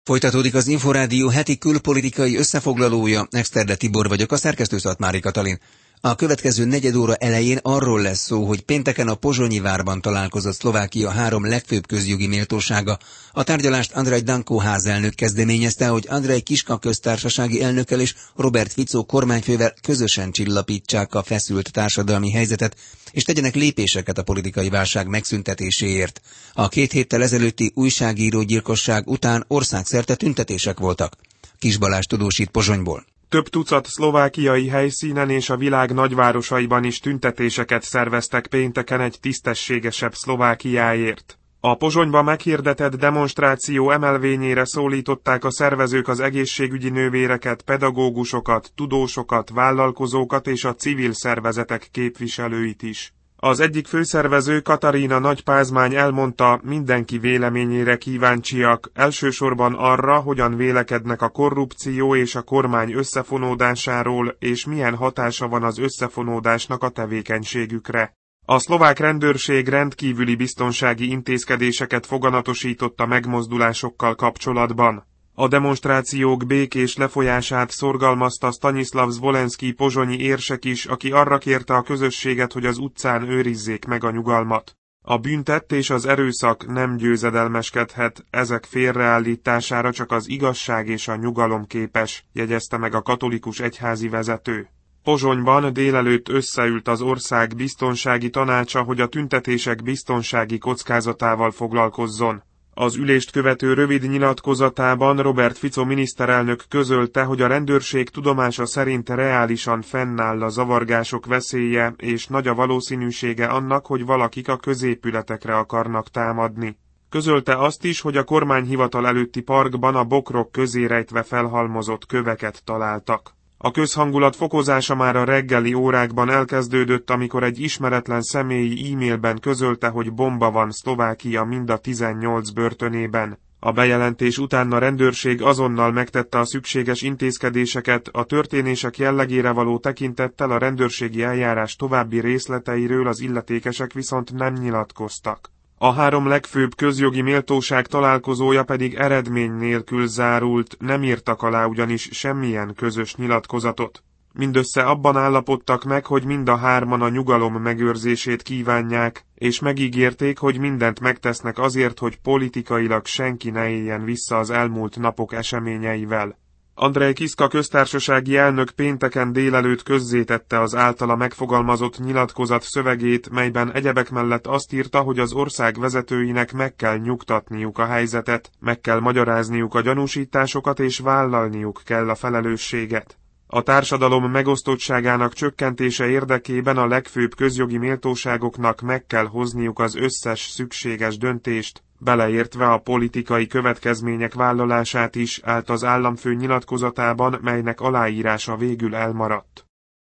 Folytatódik az Inforádió heti külpolitikai összefoglalója. Exterde Tibor vagyok, a szerkesztő Szatmári Katalin. A következő negyed óra elején arról lesz szó, hogy pénteken a Pozsonyi várban találkozott Szlovákia 3 legfőbb közjogi méltósága. A tárgyalást Andrej Danko házelnök kezdeményezte, hogy Andrej Kiska köztársasági elnökkel és Robert Fico kormányfővel közösen csillapítsák a feszült társadalmi helyzetet, és tegyenek lépéseket a politikai válság megszüntetéséért. A 2 héttel ezelőtti újságírógyilkosság után országszerte tüntetések voltak. Kis Balázs tudósít Pozsonyból. Több tucat szlovákiai helyszínen és a világ nagyvárosaiban is tüntetéseket szerveztek pénteken egy tisztességesebb Szlovákiáért. A Pozsonyban meghirdetett demonstráció emelvényére szólították a szervezők az egészségügyi nővéreket, pedagógusokat, tudósokat, vállalkozókat és a civil szervezetek képviselőit is. Az egyik főszervező, Katarina Nagypázmány elmondta, mindenki véleményére kíváncsiak, elsősorban arra, hogyan vélekednek a korrupció és a kormány összefonódásáról, és milyen hatása van az összefonódásnak a tevékenységükre. A szlovák rendőrség rendkívüli biztonsági intézkedéseket foganatosított a megmozdulásokkal kapcsolatban. A demonstrációk békés lefolyását szorgalmazta Stanislav Zvolenszky pozsonyi érsek is, aki arra kérte a közösséget, hogy az utcán őrizzék meg a nyugalmat. A bűntett és az erőszak nem győzedelmeskedhet, ezek félreállítására csak az igazság és a nyugalom képes, jegyezte meg a katolikus egyházi vezető. Pozsonyban délelőtt összeült az ország biztonsági tanácsa, hogy a tüntetések biztonsági kockázatával foglalkozzon. Az ülést követő rövid nyilatkozatában Robert Fico miniszterelnök közölte, hogy a rendőrség tudomása szerint reálisan fennáll a zavargások veszélye, és nagy a valószínűsége annak, hogy valakik a középületekre akarnak támadni. Közölte azt is, hogy a kormányhivatal előtti parkban a bokrok közé rejtve felhalmozott köveket találtak. A közhangulat fokozása már a reggeli órákban elkezdődött, amikor egy ismeretlen személyi e-mailben közölte, hogy bomba van Szlovákia mind a 18 börtönében. A bejelentés után a rendőrség azonnal megtette a szükséges intézkedéseket, a történések jellegére való tekintettel a rendőrségi eljárás további részleteiről az illetékesek viszont nem nyilatkoztak. A 3 legfőbb közjogi méltóság találkozója pedig eredmény nélkül zárult, nem írtak alá ugyanis semmilyen közös nyilatkozatot. Mindössze abban állapodtak meg, hogy mind a 3-an a nyugalom megőrzését kívánják, és megígérték, hogy mindent megtesznek azért, hogy politikailag senki ne éljen vissza az elmúlt napok eseményeivel. Andrej Kiska köztársasági elnök pénteken délelőtt közzétette az általa megfogalmazott nyilatkozat szövegét, melyben egyebek mellett azt írta, hogy az ország vezetőinek meg kell nyugtatniuk a helyzetet, meg kell magyarázniuk a gyanúsításokat és vállalniuk kell a felelősséget. A társadalom megosztottságának csökkentése érdekében a legfőbb közjogi méltóságoknak meg kell hozniuk az összes szükséges döntést, beleértve a politikai következmények vállalását is, állt az államfő nyilatkozatában, melynek aláírása végül elmaradt.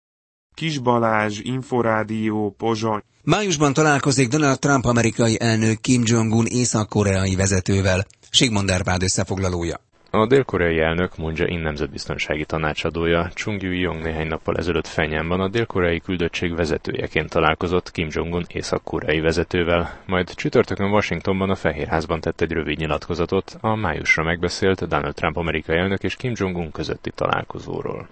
Kis Balázs, Inforádió, Pozsony. Májusban találkozik Donald Trump amerikai elnök Kim Jong-un észak-koreai vezetővel. Sigmond Árpád összefoglalója. A dél-koreai elnök Moon Jae-in nemzetbiztonsági tanácsadója Chung Eui-yong néhány nappal ezelőtt Phenjanban a dél-koreai küldöttség vezetőjeként találkozott Kim Jong-un észak-koreai vezetővel, majd csütörtökön Washingtonban a Fehérházban tett egy rövid nyilatkozatot a májusra megbeszélt Donald Trump amerikai elnök és Kim Jong-un közötti találkozóról.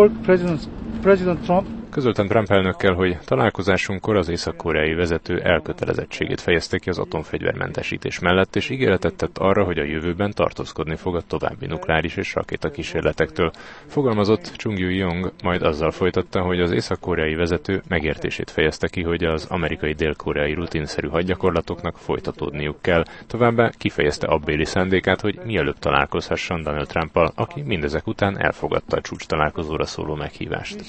Közöltem Trump elnökkel, hogy találkozásunkkor az észak-koreai vezető elkötelezettségét fejezte ki az atomfegyvermentesítés mellett, és ígéretet tett arra, hogy a jövőben tartózkodni fog a további nukleáris és rakétakísérletektől. Fogalmazott Chung Eui-yong, majd azzal folytatta, hogy az észak-koreai vezető megértését fejezte ki, hogy az amerikai dél-koreai rutinszerű hadgyakorlatoknak folytatódniuk kell. Továbbá kifejezte abbéli szándékát, hogy mielőbb találkozhasson Donald Trumpal, aki mindezek után elfogadta a csúcs találkozóra szóló meghívást.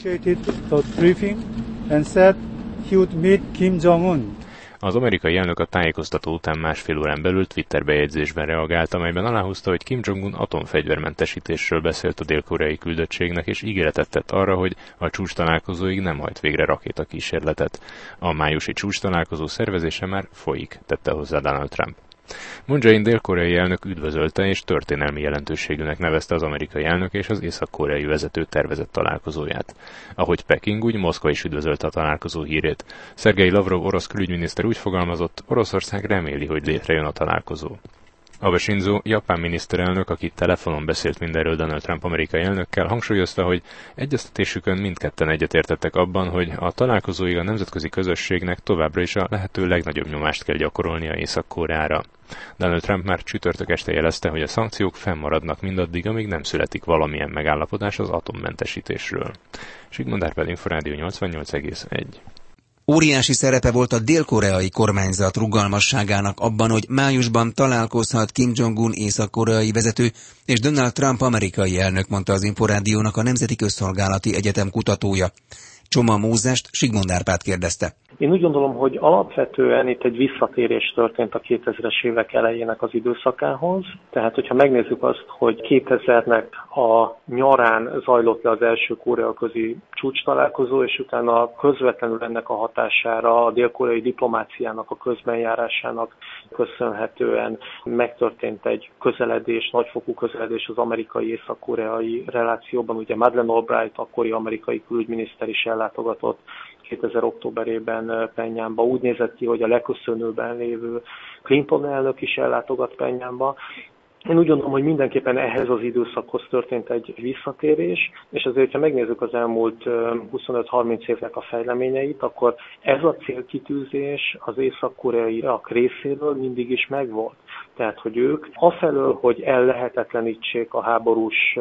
Az amerikai elnök a tájékoztató után másfél órán belül Twitter bejegyzésben reagált, amelyben aláhúzta, hogy Kim Jong-un atomfegyvermentesítésről beszélt a dél-koreai küldöttségnek, és ígéretet tett arra, hogy a csúcs találkozóig nem hajt végre rakétakísérletet. A májusi csúcs találkozó szervezése már folyik, tette hozzá Donald Trump. Moon Jae-in dél-koreai elnök üdvözölte és történelmi jelentőségűnek nevezte az amerikai elnök és az észak-koreai vezető tervezett találkozóját. Ahogy Peking, úgy Moszkva is üdvözölte a találkozó hírét. Szergej Lavrov orosz külügyminiszter úgy fogalmazott, Oroszország reméli, hogy létrejön a találkozó. Abe Shinzo, japán miniszterelnök, aki telefonon beszélt mindenről Donald Trump amerikai elnökkel, hangsúlyozta, hogy egyeztetésükön mindketten egyetértettek abban, hogy a találkozóig a nemzetközi közösségnek továbbra is a lehető legnagyobb nyomást kell gyakorolnia Észak-Koreára. Donald Trump már csütörtök este jelezte, hogy a szankciók fennmaradnak mindaddig, amíg nem születik valamilyen megállapodás az atommentesítésről. Sigmund Árpád, Inforádió 88,1. Óriási szerepe volt a dél-koreai kormányzat rugalmasságának abban, hogy májusban találkozhat Kim Jong-un észak-koreai vezető és Donald Trump amerikai elnök, mondta az Inforádiónak a Nemzeti Közszolgálati Egyetem kutatója. Csoma Mózest Sigmund Árpád kérdezte. Én úgy gondolom, hogy alapvetően itt egy visszatérés történt a 2000-es évek elejének az időszakához. Tehát, hogyha megnézzük azt, hogy 2000-nek a nyarán zajlott le az első koreaközi csúcs találkozó, és utána közvetlenül ennek a hatására a dél-koreai diplomáciának a közbenjárásának köszönhetően megtörtént egy közeledés, nagyfokú közeledés az amerikai-észak-koreai relációban. Ugye Madeleine Albright, akkori amerikai külügyminiszter is ellátogatott 2000 októberében Pjenjánba. Úgy nézett ki, hogy a leköszönőben lévő Clinton elnök is ellátogat Pjenjánba. Én úgy gondolom, hogy mindenképpen ehhez az időszakhoz történt egy visszatérés, és azért, ha megnézzük az elmúlt 25-30 évnek a fejleményeit, akkor ez a célkitűzés az észak-koreaiak részéről mindig is megvolt. Tehát, hogy ők afelől, hogy ellehetetlenítsék a háborús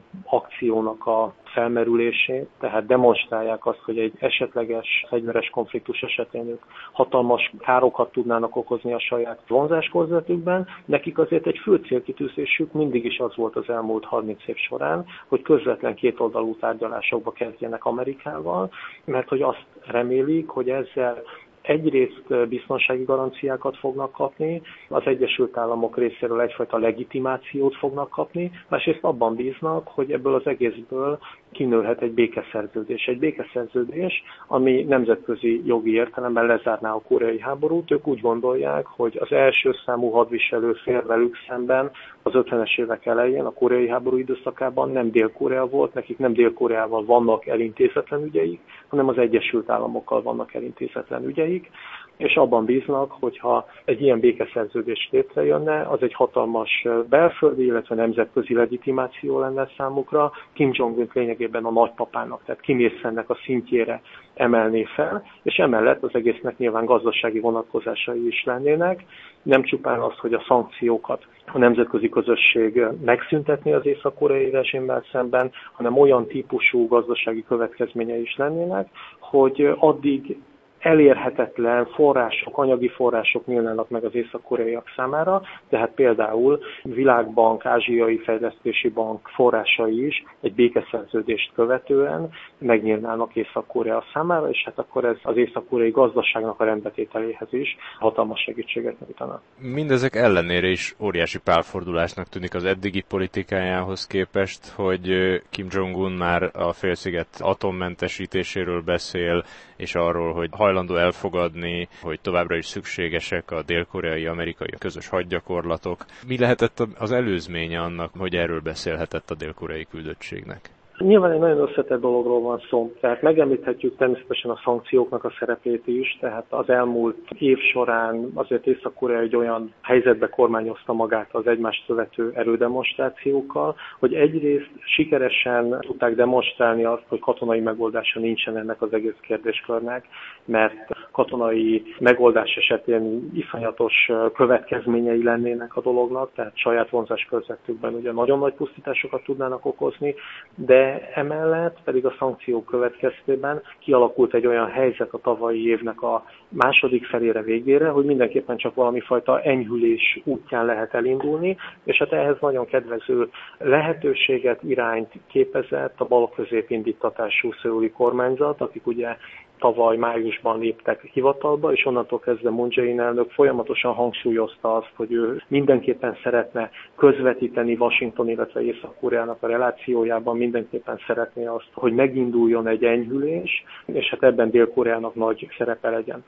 akciónak a felmerülését, tehát demonstrálják azt, hogy egy esetleges fegyveres konfliktus esetén ők hatalmas károkat tudnának okozni a saját vonzáskörzetükben. Nekik azért egy fő célkitűzésük mindig is az volt az elmúlt 30 év során, hogy közvetlen kétoldalú tárgyalásokba kezdjenek Amerikával, mert hogy azt remélik, hogy ezzel egyrészt biztonsági garanciákat fognak kapni, az Egyesült Államok részéről egyfajta legitimációt fognak kapni, másrészt abban bíznak, hogy ebből az egészből kinőhet egy békeszerződés. Egy békeszerződés, ami nemzetközi jogi értelemben lezárná a koreai háborút. Ők úgy gondolják, hogy az első számú hadviselő fél velük szemben az 50-es évek elején, a koreai háború időszakában nem Dél-Korea volt, nekik nem Dél-Koreával vannak elintézetlen ügyeik, hanem az Egyesült Államokkal vannak elintézetlen ügyeik, és abban bíznak, hogyha egy ilyen békeszerződés létrejönne, az egy hatalmas belföldi, illetve nemzetközi legitimáció lenne számukra. Kim Jong-un lényegében a nagypapának, tehát Kim Il-sungnak a szintjére emelné fel, és emellett az egésznek nyilván gazdasági vonatkozásai is lennének. Nem csupán az, hogy a szankciókat a nemzetközi közösség megszüntetni az észak-koreai rezsimmel szemben, hanem olyan típusú gazdasági következményei is lennének, hogy addig elérhetetlen források, anyagi források nyílnának meg az észak-koreaiak számára, tehát például Világbank, Ázsiai Fejlesztési Bank forrásai is egy békeszerződést követően megnyílnának Észak-Korea számára, és hát akkor ez az észak-koreai gazdaságnak a rendbetételéhez is hatalmas segítséget nyújtana. Mindezek ellenére is óriási pálfordulásnak tűnik az eddigi politikájához képest, hogy Kim Jong-un már a félsziget atommentesítéséről beszél, és arról, hogy hajlandó elfogadni, hogy továbbra is szükségesek a dél-koreai, amerikai közös hadgyakorlatok. Mi lehetett az előzménye annak, hogy erről beszélhetett a dél-koreai küldöttségnek? Nyilván egy nagyon összetett dologról van szó, tehát megemlíthetjük természetesen a szankcióknak a szerepét is, tehát az elmúlt év során azért Észak-Korea egy olyan helyzetbe kormányozta magát az egymást követő erődemonstrációkkal, hogy egyrészt sikeresen tudták demonstrálni azt, hogy katonai megoldása nincsen ennek az egész kérdéskörnek, mert katonai megoldás esetén iszonyatos következményei lennének a dolognak, tehát saját vonzáskörzetükben ugye nagyon nagy pusztításokat tudnának okozni, de emellett pedig a szankciók következtében kialakult egy olyan helyzet a tavalyi évnek a második felére végére, hogy mindenképpen csak valami fajta enyhülés útján lehet elindulni, és hát ehhez nagyon kedvező lehetőséget, irányt képezett a bal-közép indítatású szöuli kormányzat, akik ugye tavaly májusban léptek hivatalba, és onnantól kezdve Moon Jae-in elnök folyamatosan hangsúlyozta azt, hogy ő mindenképpen szeretne közvetíteni Washington, illetve Észak-Koreának a relációjában, mindenképpen szeretné azt, hogy meginduljon egy enyhülés, és hát ebben Dél-Koreának nagy szerepe legyen.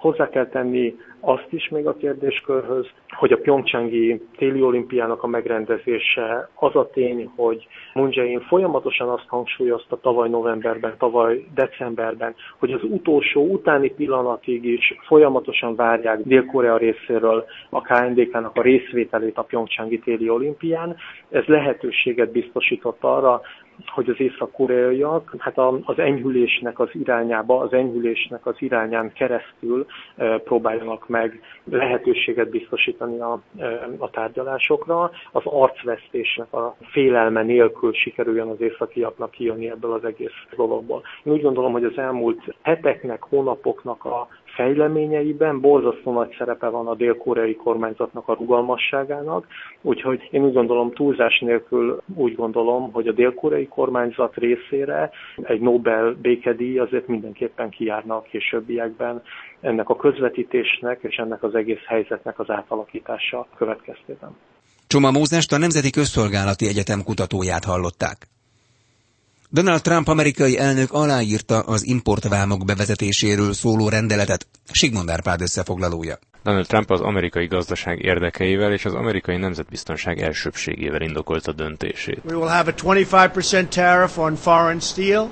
Hozzá kell tenni azt is még a kérdéskörhöz, hogy a pjongcsangi téli olimpiának a megrendezése az a tény, hogy Moon Jae-in folyamatosan azt hangsúlyozta tavaly novemberben, tavaly decemberben, hogy az utolsó utáni pillanatig is folyamatosan várják Dél-Korea részéről a KNDK-nak a részvételét a pjongcsangi téli olimpián. Ez lehetőséget biztosított arra, hogy az észak-koreaiak az enyhülésnek az irányába, az enyhülésnek az irányán keresztül próbáljanak meg lehetőséget biztosítani a tárgyalásokra. Az arcvesztésnek a félelme nélkül sikerüljön az északiaknak kijönni ebből az egész dologból. Én úgy gondolom, hogy az elmúlt heteknek, hónapoknak a fejleményeiben borzasztó nagy szerepe van a dél-koreai kormányzatnak a rugalmasságának, úgyhogy én úgy gondolom, túlzás nélkül úgy gondolom, hogy a dél-koreai kormányzat részére egy Nobel békedíj azért mindenképpen kijárna a későbbiekben ennek a közvetítésnek és ennek az egész helyzetnek az átalakítása következtében. Csoma Mózest, a Nemzeti Közszolgálati Egyetem kutatóját hallották. Donald Trump amerikai elnök aláírta az importvámok bevezetéséről szóló rendeletet. Sigmond Árpád összefoglalója. Donald Trump az amerikai gazdaság érdekeivel és az amerikai nemzetbiztonság elsőbbségével indokolta döntését. We will have a 25% tariff on foreign steel.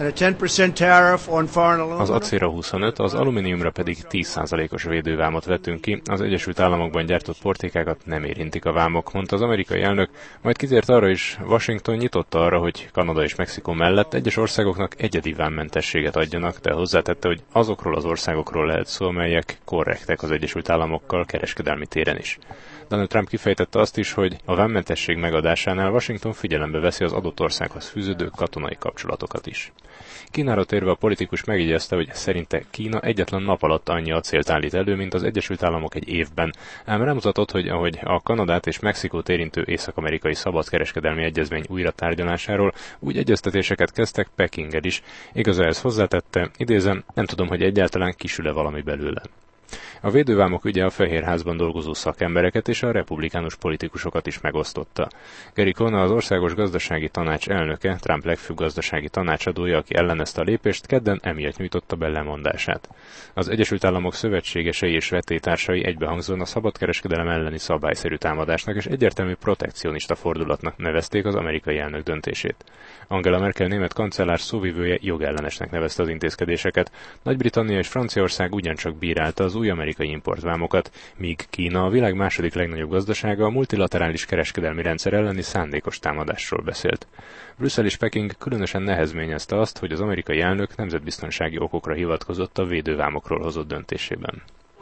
Az acélra 25, az alumíniumra pedig 10%-os védővámot vettünk ki, az Egyesült Államokban gyártott portékákat nem érintik a vámok, mondta az amerikai elnök, majd kitért arra is, Washington nyitotta arra, hogy Kanada és Mexikó mellett egyes országoknak egyedi vámmentességet adjanak, de hozzátette, hogy azokról az országokról lehet szó, amelyek korrektek az Egyesült Államokkal kereskedelmi téren is. Donald Trump kifejtette azt is, hogy a vámmentesség megadásánál Washington figyelembe veszi az adott országhoz fűződő katonai kapcsolatokat is. Kínára térve a politikus megjegyezte, hogy szerinte Kína egyetlen nap alatt annyi acélt állít elő, mint az Egyesült Államok egy évben, ám rámutatott, hogy ahogy a Kanadát és Mexikót érintő észak-amerikai szabadkereskedelmi egyezmény újra tárgyalásáról, úgy egyeztetéseket kezdtek Pekinggel is. Igaz, ehhez hozzátette, idézem, nem tudom, hogy egyáltalán kisül-e valami belőle. A védővámok ügye a Fehérházban dolgozó szakembereket és a republikánus politikusokat is megosztotta. Gary Cohn, az Országos Gazdasági Tanács elnöke, Trump legfőbb gazdasági tanácsadója, aki ellenezte a lépést, kedden emiatt nyújtotta be lemondását. Az Egyesült Államok szövetségesei és vetélytársai egybehangzóan a szabadkereskedelem elleni szabályszerű támadásnak és egyértelmű protekcionista fordulatnak nevezték az amerikai elnök döntését. Angela Merkel német kancellár szóvivője jogellenesnek nevezte az intézkedéseket, Nagy-Britannia és Franciaország ugyancsak bírálta az új amerikai importvámokat, míg Kína, a világ második legnagyobb gazdasága, a multilaterális kereskedelmi rendszer elleni szándékos támadásról beszélt. Brüsszel és Peking különösen nehezményezte azt, hogy az amerikai elnök nemzetbiztonsági okokra hivatkozott a védővámokról hozott döntésében.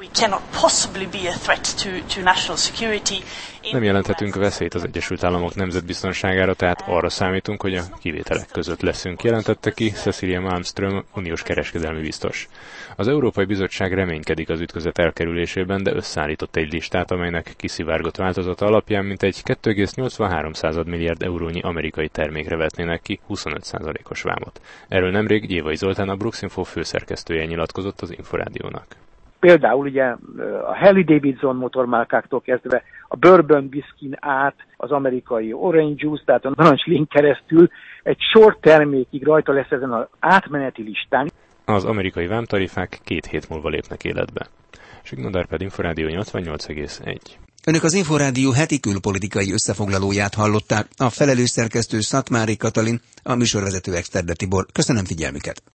Nem jelenthetünk veszélyt az Egyesült Államok nemzetbiztonságára, tehát arra számítunk, hogy a kivételek között leszünk, jelentette ki Cecilia Malmström, uniós kereskedelmi biztos. Az Európai Bizottság reménykedik az ütközet elkerülésében, de összeállított egy listát, amelynek kiszivárgott változata alapján mintegy 2,83 milliárd eurónyi amerikai termékre vetnének ki 25%-os vámot. Erről nemrég Gyévai Zoltán, a Brooks-Info főszerkesztője nyilatkozott az Inforádiónak. Például ugye a Harley-Davidson motormárkáktól kezdve a Bourbon Whiskyn át az amerikai Orange Juice, tehát a narancslén keresztül egy sor termékig rajta lesz ezen az átmeneti listán. Az amerikai vámtarifák 2 hét múlva lépnek életbe. Sigmond Árpád, Inforádió 88,1. Önök az Inforádió heti külpolitikai összefoglalóját hallották, a felelős szerkesztő Szatmári Katalin, a műsorvezető Exterde Tibor. Köszönöm figyelmüket!